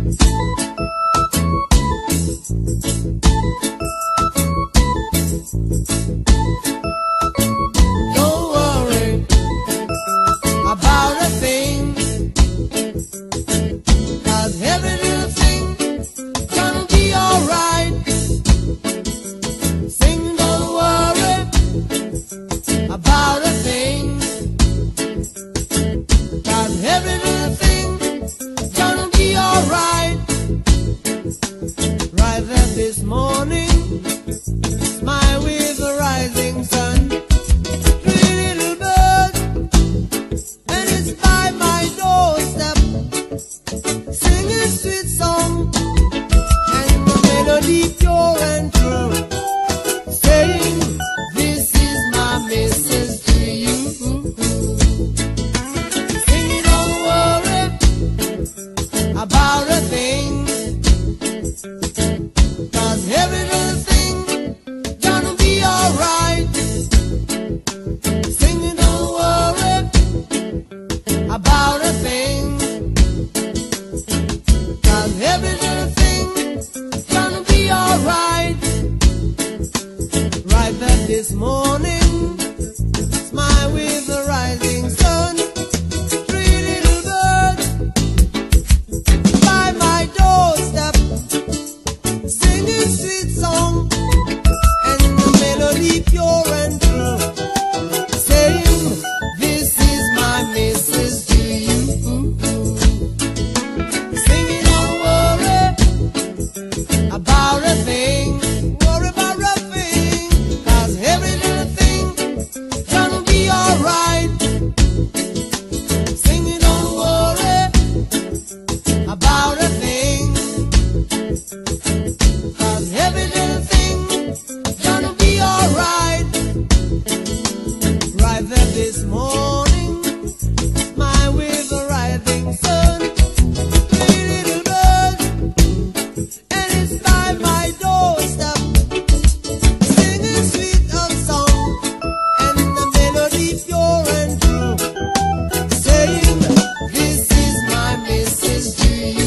Don't worry about a thing, 'cause every little thing gonna be alright. Sing, don't worry about a thing, 'cause every little thing gonna be alright. Right there this morning, smile with the rising sun. Three little birds, and it's by my doorstep, singing sweet song, and the melody pure and true, saying, "This is my message to you." Singing, don't worry about a thing, 'cause every little thing gonna be alright. Singing, don't worry about a thing, 'cause every little thing gonna be alright. Right there this morning, smile with the rising sun. Three little birds by my doorstep, singing sweet song, and the melody pure and true, saying, "This is my message to you." Singing, don't worry about a thing, worry about a thing, 'cause every little thing gonna be alright. Singing, don't worry about a thing, 'cause every little thing gonna be alright. Right there this morning, smile with the rising sun. Three little birds, and it's by my doorstep, singing sweet of song, and the melody pure and true, saying, "This is my message to you."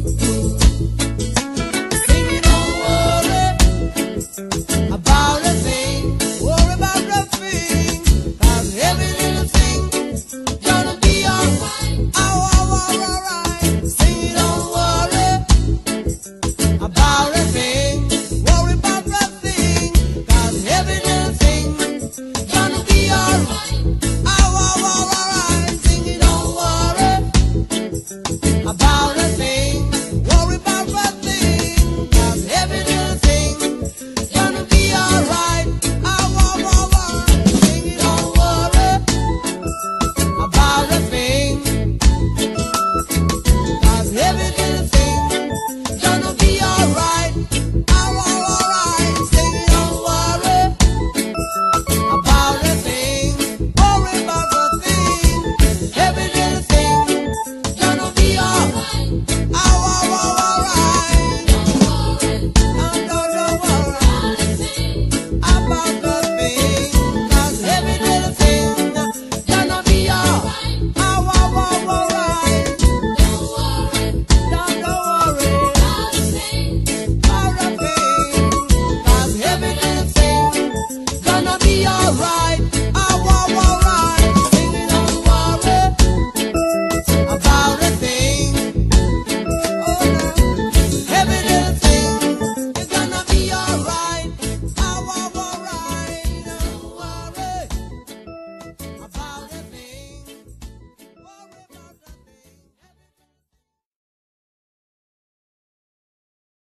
Singing, don't worry about a thing, worry about a thing, 'cause every little thing gonna be alright. Alright. Singing, don't worry about a thing, worry about a thing, 'cause every little thing gonna be alright. Alright. Singing, don't worry about a